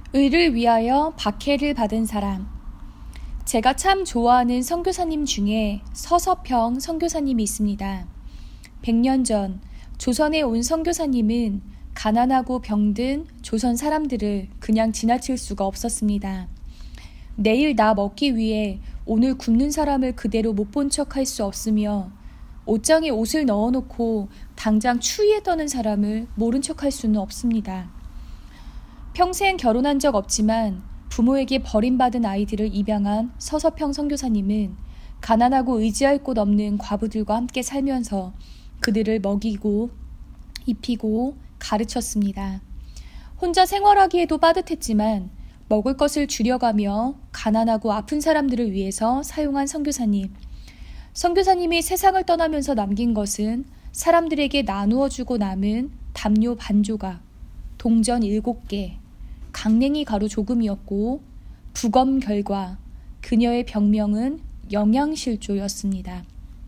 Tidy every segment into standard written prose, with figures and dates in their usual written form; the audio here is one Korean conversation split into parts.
의를 위하여 박해를 받은 사람. 제가 참 좋아하는 선교사님 중에 서서평 선교사님이 있습니다. 100년 전 조선에 온 선교사님은 가난하고 병든 조선 사람들을 그냥 지나칠 수가 없었습니다. 내일 나 먹기 위해 오늘 굶는 사람을 그대로 못 본 척 할 수 없으며 옷장에 옷을 넣어놓고 당장 추위에 떠는 사람을 모른 척 할 수는 없습니다. 평생 결혼한 적 없지만 부모에게 버림받은 아이들을 입양한 서서평 선교사님은 가난하고 의지할 곳 없는 과부들과 함께 살면서 그들을 먹이고 입히고 가르쳤습니다. 혼자 생활하기에도 빠듯했지만 먹을 것을 줄여가며 가난하고 아픈 사람들을 위해서 사용한 선교사님. 선교사님이 세상을 떠나면서 남긴 것은 사람들에게 나누어주고 남은 담요 반조각, 동전 7개, 강냉이 가루 조금이었고 부검 결과 그녀의 병명은 영양실조였습니다.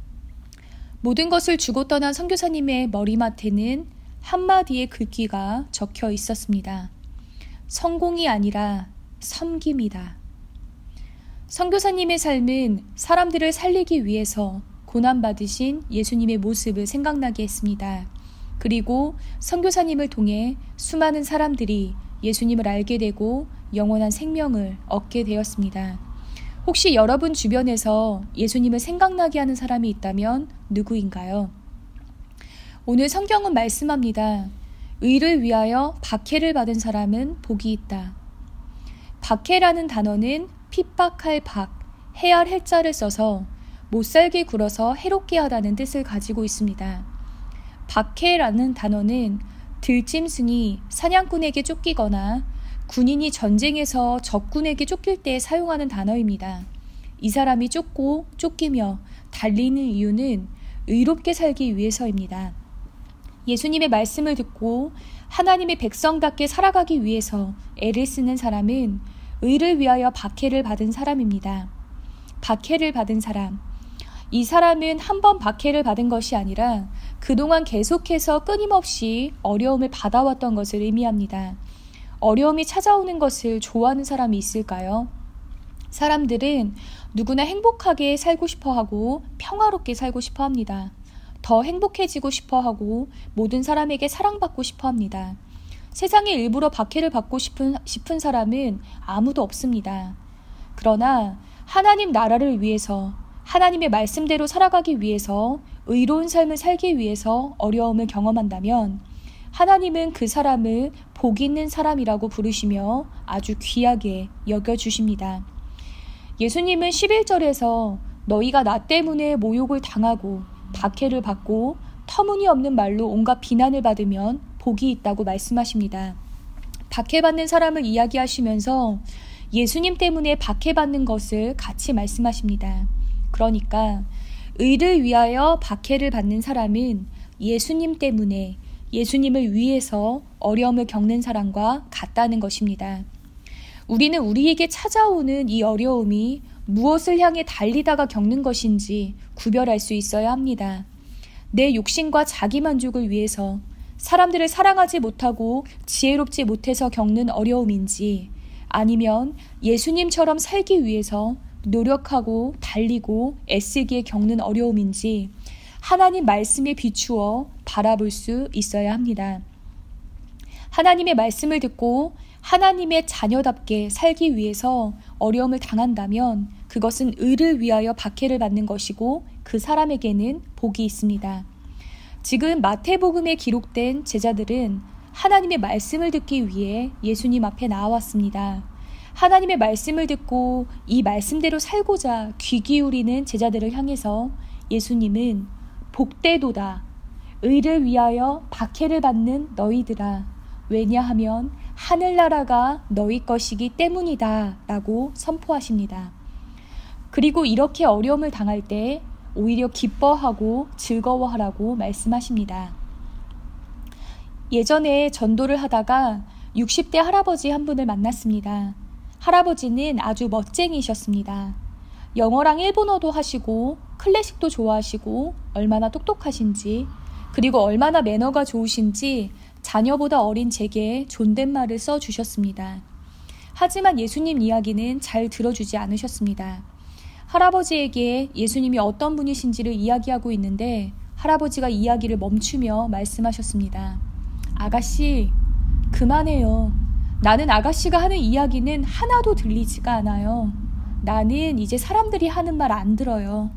모든 것을 주고 떠난 선교사님의 머리맡에는 한마디의 글귀가 적혀 있었습니다. 성공이 아니라 섬김이다. 선교사님의 삶은 사람들을 살리기 위해서 고난받으신 예수님의 모습을 생각나게 했습니다. 그리고 선교사님을 통해 수많은 사람들이 예수님을 알게 되고 영원한 생명을 얻게 되었습니다. 혹시 여러분 주변에서 예수님을 생각나게 하는 사람이 있다면 누구인가요? 오늘 성경은 말씀합니다. 의를 위하여 박해를 받은 사람은 복이 있다. 박해라는 단어는 핍박할 박, 해할 해자를 써서 못살게 굴어서 해롭게 하다는 뜻을 가지고 있습니다. 박해라는 단어는 들짐승이 사냥꾼에게 쫓기거나 군인이 전쟁에서 적군에게 쫓길 때 사용하는 단어입니다. 이 사람이 쫓고 쫓기며 달리는 이유는 의롭게 살기 위해서입니다. 예수님의 말씀을 듣고 하나님의 백성답게 살아가기 위해서 애를 쓰는 사람은 의를 위하여 박해를 받은 사람입니다. 박해를 받은 사람. 이 사람은 한 번 박해를 받은 것이 아니라 그동안 계속해서 끊임없이 어려움을 받아왔던 것을 의미합니다. 어려움이 찾아오는 것을 좋아하는 사람이 있을까요? 사람들은 누구나 행복하게 살고 싶어하고 평화롭게 살고 싶어합니다. 더 행복해지고 싶어하고 모든 사람에게 사랑받고 싶어합니다. 세상에 일부러 박해를 받고 싶은 사람은 아무도 없습니다. 그러나 하나님 나라를 위해서 하나님의 말씀대로 살아가기 위해서 의로운 삶을 살기 위해서 어려움을 경험한다면 하나님은 그 사람을 복 있는 사람이라고 부르시며 아주 귀하게 여겨주십니다. 예수님은 11절에서 너희가 나 때문에 모욕을 당하고 박해를 받고 터무니없는 말로 온갖 비난을 받으면 복이 있다고 말씀하십니다. 박해받는 사람을 이야기하시면서 예수님 때문에 박해받는 것을 같이 말씀하십니다. 그러니까 의를 위하여 박해를 받는 사람은 예수님 때문에 예수님을 위해서 어려움을 겪는 사람과 같다는 것입니다. 우리는 우리에게 찾아오는 이 어려움이 무엇을 향해 달리다가 겪는 것인지 구별할 수 있어야 합니다. 내 욕심과 자기 만족을 위해서 사람들을 사랑하지 못하고 지혜롭지 못해서 겪는 어려움인지 아니면 예수님처럼 살기 위해서 노력하고 달리고 애쓰기에 겪는 어려움인지 하나님 말씀에 비추어 바라볼 수 있어야 합니다. 하나님의 말씀을 듣고 하나님의 자녀답게 살기 위해서 어려움을 당한다면 그것은 의를 위하여 박해를 받는 것이고 그 사람에게는 복이 있습니다. 지금 마태복음에 기록된 제자들은 하나님의 말씀을 듣기 위해 예수님 앞에 나왔습니다. 하나님의 말씀을 듣고 이 말씀대로 살고자 귀 기울이는 제자들을 향해서 예수님은 복되도다. 의를 위하여 박해를 받는 너희들아. 왜냐하면 하늘나라가 너희 것이기 때문이다 라고 선포하십니다. 그리고 이렇게 어려움을 당할 때 오히려 기뻐하고 즐거워하라고 말씀하십니다. 예전에 전도를 하다가 60대 할아버지 한 분을 만났습니다. 할아버지는 아주 멋쟁이셨습니다. 영어랑 일본어도 하시고 클래식도 좋아하시고 얼마나 똑똑하신지 그리고 얼마나 매너가 좋으신지 자녀보다 어린 제게 존댓말을 써주셨습니다. 하지만 예수님 이야기는 잘 들어주지 않으셨습니다. 할아버지에게 예수님이 어떤 분이신지를 이야기하고 있는데 할아버지가 이야기를 멈추며 말씀하셨습니다. 아가씨, 그만해요. 나는 아가씨가 하는 이야기는 하나도 들리지가 않아요. 나는 이제 사람들이 하는 말 안 들어요.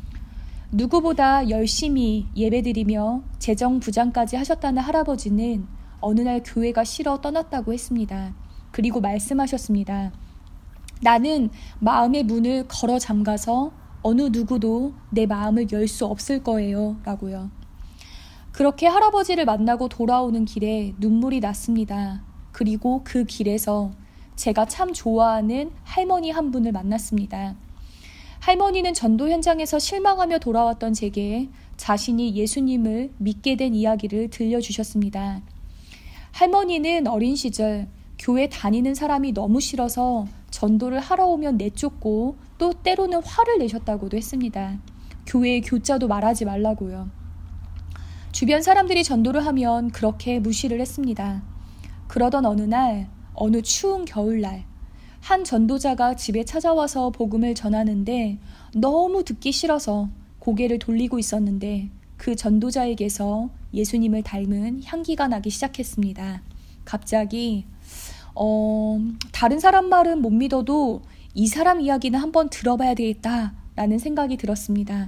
누구보다 열심히 예배드리며 재정부장까지 하셨다는 할아버지는 어느 날 교회가 싫어 떠났다고 했습니다. 그리고 말씀하셨습니다. 나는 마음의 문을 걸어 잠가서 어느 누구도 내 마음을 열 수 없을 거예요. 라고요. 그렇게 할아버지를 만나고 돌아오는 길에 눈물이 났습니다. 그리고 그 길에서 제가 참 좋아하는 할머니 한 분을 만났습니다. 할머니는 전도 현장에서 실망하며 돌아왔던 제게 자신이 예수님을 믿게 된 이야기를 들려주셨습니다. 할머니는 어린 시절 교회 다니는 사람이 너무 싫어서 전도를 하러 오면 내쫓고 또 때로는 화를 내셨다고도 했습니다. 교회의 교자도 말하지 말라고요. 주변 사람들이 전도를 하면 그렇게 무시를 했습니다. 그러던 어느 날, 어느 추운 겨울날, 한 전도자가 집에 찾아와서 복음을 전하는데 너무 듣기 싫어서 고개를 돌리고 있었는데 그 전도자에게서 예수님을 닮은 향기가 나기 시작했습니다. 갑자기 다른 사람 말은 못 믿어도 이 사람 이야기는 한번 들어봐야 되겠다라는 생각이 들었습니다.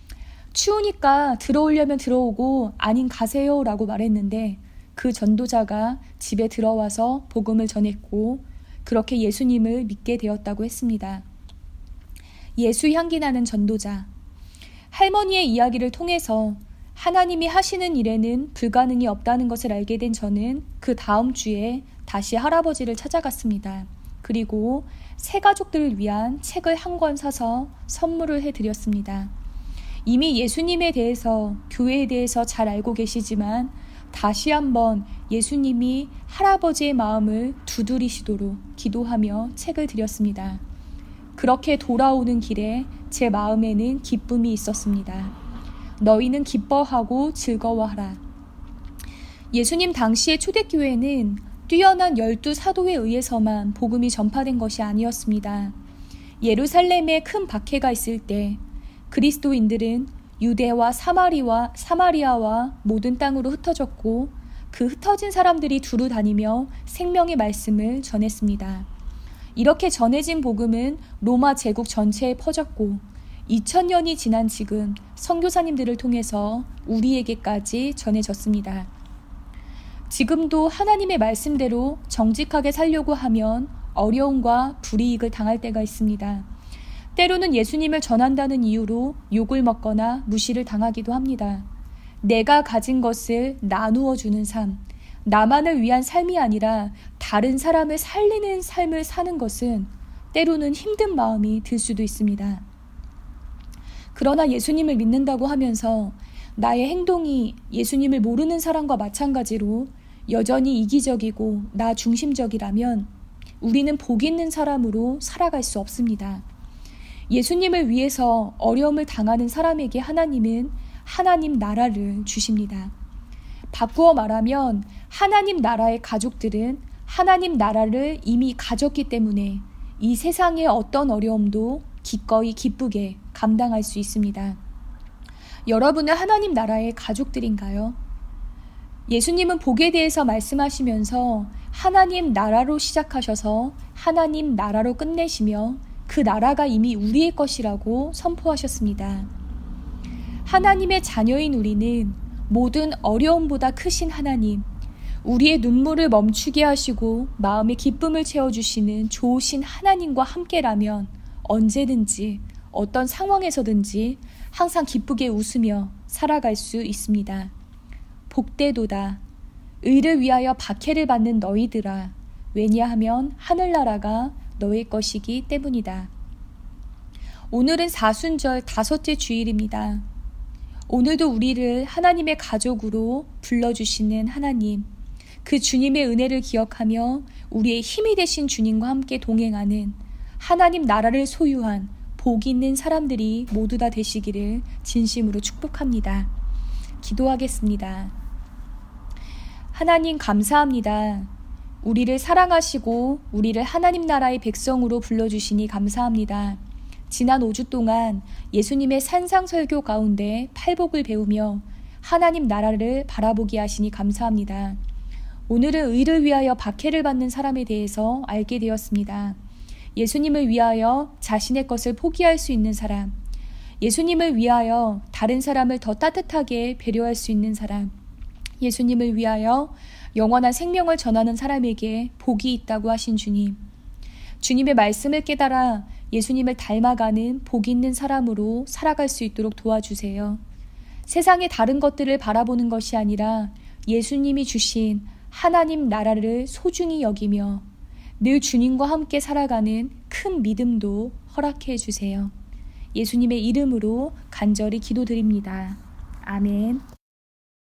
추우니까 들어오려면 들어오고 아닌 가세요 라고 말했는데 그 전도자가 집에 들어와서 복음을 전했고 그렇게 예수님을 믿게 되었다고 했습니다. 예수 향기 나는 전도자. 할머니의 이야기를 통해서 하나님이 하시는 일에는 불가능이 없다는 것을 알게 된 저는 그 다음 주에 다시 할아버지를 찾아갔습니다. 그리고 새 가족들을 위한 책을 한 권 사서 선물을 해드렸습니다. 이미 예수님에 대해서, 교회에 대해서 잘 알고 계시지만 다시 한번 예수님이 할아버지의 마음을 두드리시도록 기도하며 책을 드렸습니다. 그렇게 돌아오는 길에 제 마음에는 기쁨이 있었습니다. 너희는 기뻐하고 즐거워하라. 예수님 당시의 초대교회는 뛰어난 12사도에 의해서만 복음이 전파된 것이 아니었습니다. 예루살렘에 큰 박해가 있을 때 그리스도인들은 유대와 사마리아와 모든 땅으로 흩어졌고 그 흩어진 사람들이 두루 다니며 생명의 말씀을 전했습니다. 이렇게 전해진 복음은 로마 제국 전체에 퍼졌고 2000년이 지난 지금 선교사님들을 통해서 우리에게까지 전해졌습니다. 지금도 하나님의 말씀대로 정직하게 살려고 하면 어려움과 불이익을 당할 때가 있습니다. 때로는 예수님을 전한다는 이유로 욕을 먹거나 무시를 당하기도 합니다. 내가 가진 것을 나누어 주는 삶, 나만을 위한 삶이 아니라 다른 사람을 살리는 삶을 사는 것은 때로는 힘든 마음이 들 수도 있습니다. 그러나 예수님을 믿는다고 하면서 나의 행동이 예수님을 모르는 사람과 마찬가지로 여전히 이기적이고 나 중심적이라면 우리는 복 있는 사람으로 살아갈 수 없습니다. 예수님을 위해서 어려움을 당하는 사람에게 하나님은 하나님 나라를 주십니다. 바꾸어 말하면 하나님 나라의 가족들은 하나님 나라를 이미 가졌기 때문에 이 세상의 어떤 어려움도 기꺼이 기쁘게 감당할 수 있습니다. 여러분은 하나님 나라의 가족들인가요? 예수님은 복에 대해서 말씀하시면서 하나님 나라로 시작하셔서 하나님 나라로 끝내시며 그 나라가 이미 우리의 것이라고 선포하셨습니다. 하나님의 자녀인 우리는 모든 어려움보다 크신 하나님, 우리의 눈물을 멈추게 하시고 마음의 기쁨을 채워주시는 좋으신 하나님과 함께라면 언제든지 어떤 상황에서든지 항상 기쁘게 웃으며 살아갈 수 있습니다. 복되도다. 의를 위하여 박해를 받는 너희들아. 왜냐하면 하늘나라가 너의 것이기 때문이다. 오늘은 사순절 5째 주일입니다. 오늘도 우리를 하나님의 가족으로 불러주시는 하나님, 그 주님의 은혜를 기억하며 우리의 힘이 되신 주님과 함께 동행하는 하나님 나라를 소유한 복 있는 사람들이 모두 다 되시기를 진심으로 축복합니다. 기도하겠습니다. 하나님 감사합니다. 우리를 사랑하시고 우리를 하나님 나라의 백성으로 불러주시니 감사합니다. 지난 5주 동안 예수님의 산상설교 가운데 팔복을 배우며 하나님 나라를 바라보게 하시니 감사합니다. 오늘은 의를 위하여 박해를 받는 사람에 대해서 알게 되었습니다. 예수님을 위하여 자신의 것을 포기할 수 있는 사람, 예수님을 위하여 다른 사람을 더 따뜻하게 배려할 수 있는 사람, 예수님을 위하여 영원한 생명을 전하는 사람에게 복이 있다고 하신 주님. 주님의 말씀을 깨달아 예수님을 닮아가는 복 있는 사람으로 살아갈 수 있도록 도와주세요. 세상의 다른 것들을 바라보는 것이 아니라 예수님이 주신 하나님 나라를 소중히 여기며 늘 주님과 함께 살아가는 큰 믿음도 허락해 주세요. 예수님의 이름으로 간절히 기도드립니다. 아멘.